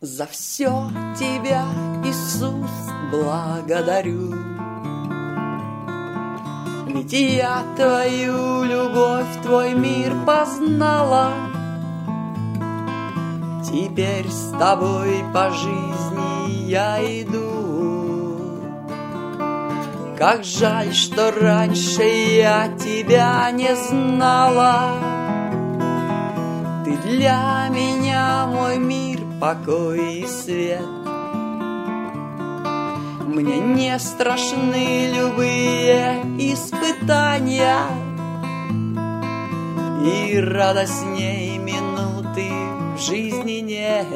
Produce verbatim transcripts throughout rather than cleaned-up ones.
За все тебя, Иисус, благодарю. Ведь я твою любовь, твой мир познала. Теперь с тобой по жизни я иду. Как жаль, что раньше я тебя не знала. Ты для меня мой мир, покой и свет. Мне не страшны любые испытания, и радостней минуты в жизни нет.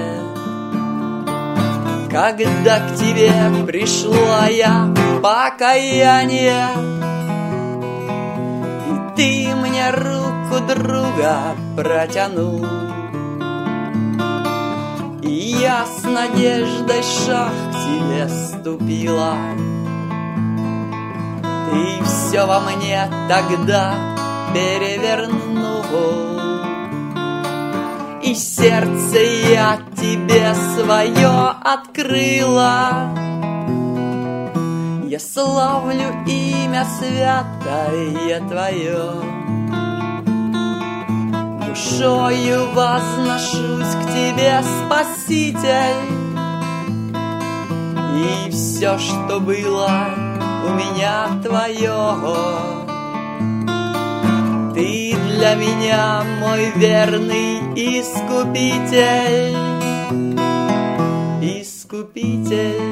Когда к тебе пришла я в покаяние, и ты мне руку друга протянул, и я с надеждой шаг к тебе ступила. Ты все во мне тогда перевернул, и сердце я тебе свое открыла. Я славлю имя святое твое, душою возношусь к тебе, Спаситель. И все, что было у меня твое, ты для меня мой верный искупитель, искупитель.